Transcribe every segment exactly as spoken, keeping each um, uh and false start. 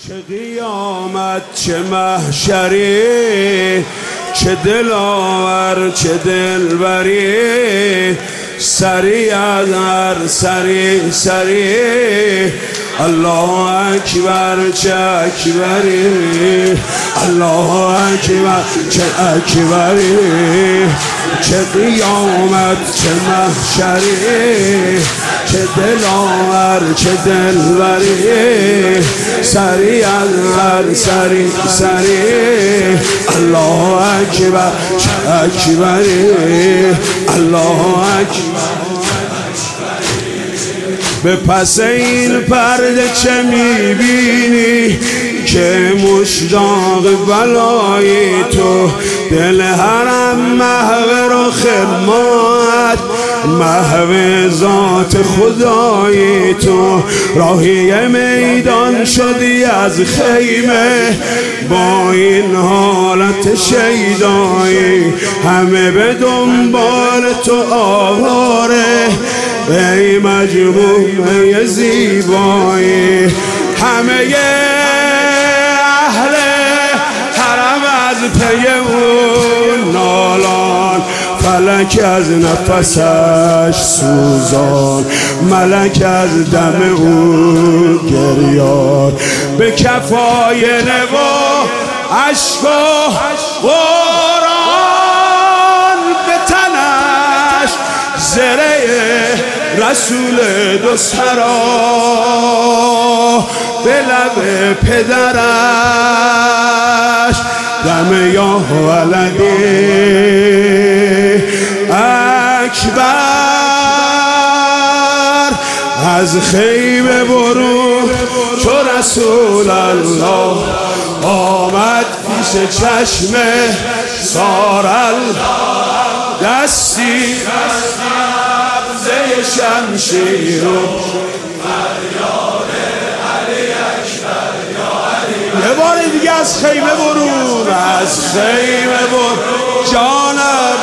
چه قیامت چه محشری، چه دلاور چه دلبری، سری از هر سری سری. الله اکبر چه اکبری، الله اکبر چه اکبری، چه قیامت چه محشری، چه دلاور چه دلبری، سری از هر سری سری. الله اکبر چه اکبری، الله اکبر. به پس این پرده چه میبینی که مشتاق بلای تو، دل حرم محو رخ مات، محو ذات خدای تو. راهی میدان شدی از خیمه با این حالت شیدایی، همه به دنبال تو آواره ای مجموعه زیبایی. همه اهل حرم از پی اون نالان، فلک از نفسش سوزان، ملک از دم او گریان. به کفای نوا عشق و قرآن، به تنش زره رسول دو سرا، به لب پدرش دم یا ولدی اکبر. از خیمه برو چو رسول الله آمد پیش چشمه سارل دستی شمشیر و فریاد علی اکبر یا علی. یه بار دیگه از خیمه برو، از خیمه برو جانم.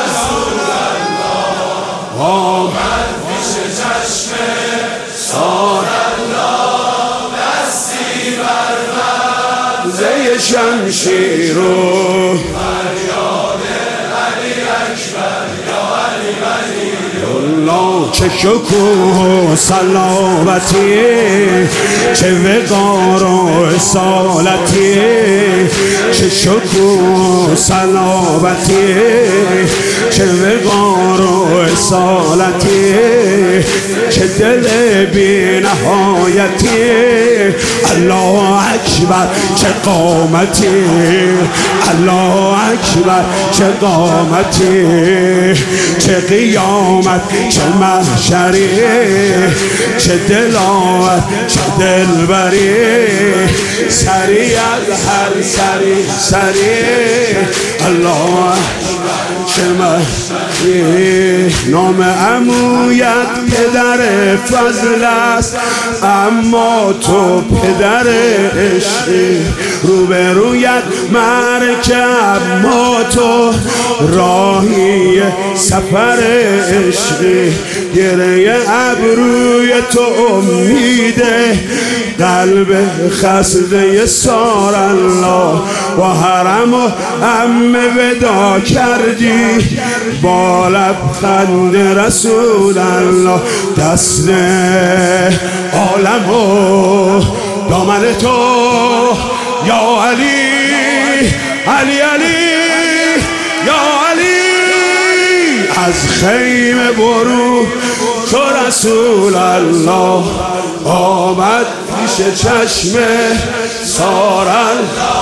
آمد پیش چشمه سار الله دستی بر غمزه شمشیر و فریاد علی اکبر یا علی علی. الله چه شکوه و سلامتی، چه وقار و اصالتی، چه شکوه و سلامتی، چه وقار و اصالتی، چه دل بی نهایتی. الله اکبر چه قامتی، الله اکبر چه قامتی، چه قیامت چه محشری، چه دلاور چه دلبری، سری از هر سری سری. الله چه محشری. نام عمویت پدر فضل است، اما تو پدر عشقی. روبرویت مرکب ما تو راهی سفر عشقی. گره ابروی تو امیده، قلب خسته سار الله. با حرم و عمه ودا کردی، با لبخند رسول الله. دست عالم و دامن تو یا علی علی علی یا علی. از خیمه برو تو رسول الله آمد پیش چشمه سارن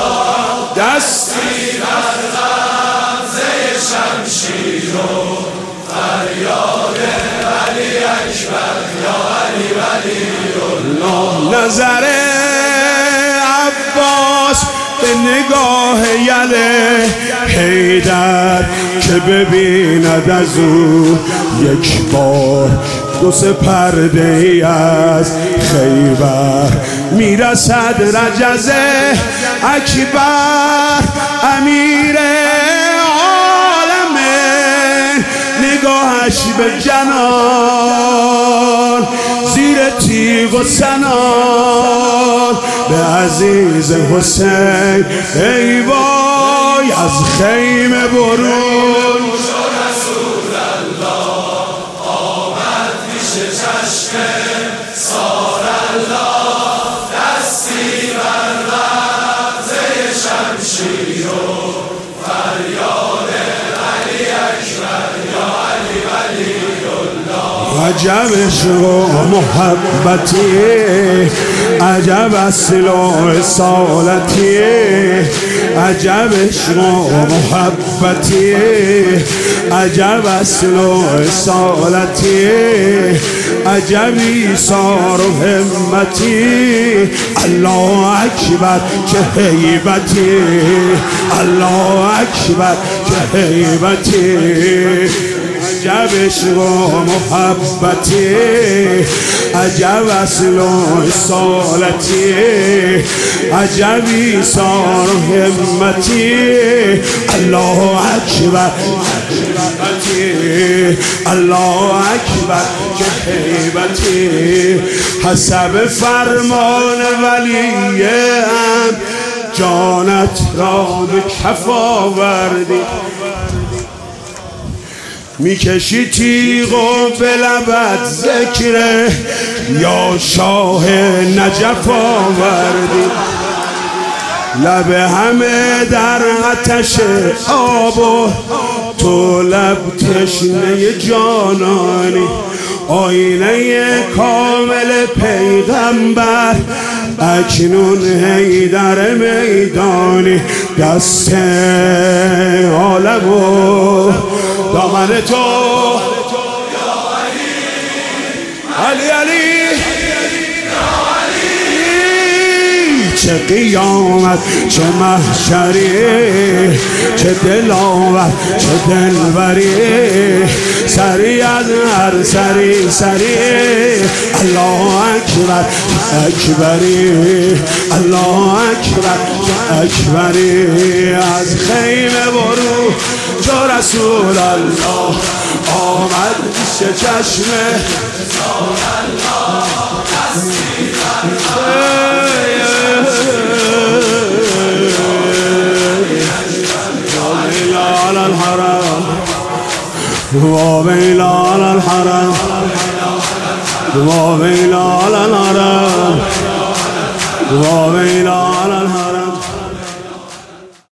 دستی بر غمزه شمشیر و فریاد علی اکبر یا علی ولی الله. نظر عباس به نگاه یله حیدر که ببیند از او یک بار دو سه پرده ای از خیبر. میرسد رجز اکبر امیر عالم، نگاه نگاهش به جنان، زیر تیغ و سنان به عزیز حسین ای وای از خیمه برون. رسول الله آمد پیش چشم سار الله، دستی بر لحظه شمشیر و فریاد علی اکبر یا علی ولی الله. عجب عشق و محبتی، عجب اصل و اصالتی، عجب عشق و محبتی، عجب اصل و اصالتی، عجب ایثار و همتی. الله اکبر چه هیبتی، الله اکبر چه هیبتی. عجب عشق و محبتی، عجب اصل و اصالتی، عجب ایثار و همتی. الله اکبر الله اکبر چه هیبتی. حسب فرمان ولیم جانت را به کف آوردی، میکشی تیغ و به لبت ذکر یا شاه نجف آوردی. لب همه در آتش آب و تو لب تشنه جانانی. آینه کامل پیغمبر اکنون حیدر میدانی. دست عالم و دامن تو علی علی چه قیامت چه محشری، چه دلاور چه دلبری، سری از هر سری سری. الله اکبر اکبری، الله اکبر اکبری. از خیمه برو چو رسول الله آمد پیش چشم سار الله، دستی بر على الحرام وويل على الحرام وويل على الحرام وويل على الحرام.